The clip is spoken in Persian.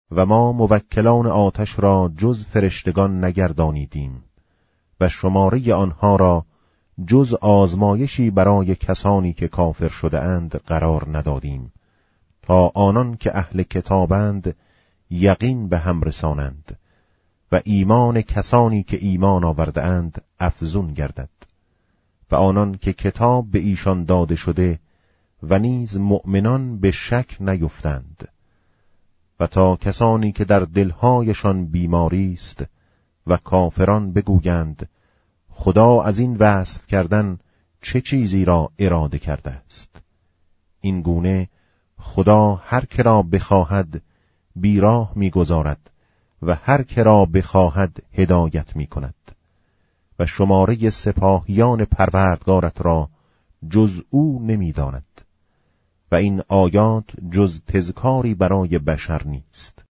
و ما موکلان آتش را جز فرشتگان نگردانیدیم و شماره آنها را جز آزمایشی برای کسانی که کافر شده اند قرار ندادیم، تا آنان که اهل کتابند یقین به هم رسانند و ایمان کسانی که ایمان آورده اند افزون گردد و آنان که کتاب به ایشان داده شده و نیز مؤمنان به شک نیفتند و تا کسانی که در دلهایشان بیماری است و کافران بگویند خدا از این وصف کردن چه چیزی را اراده کرده است. این گونه خدا هر که را بخواهد بیراه می‌گذارد و هر که را بخواهد هدایت می‌کند و شماره سپاهیان پروردگارت را جز او نمی‌داند و این آیات جز تذکاری برای بشر نیست.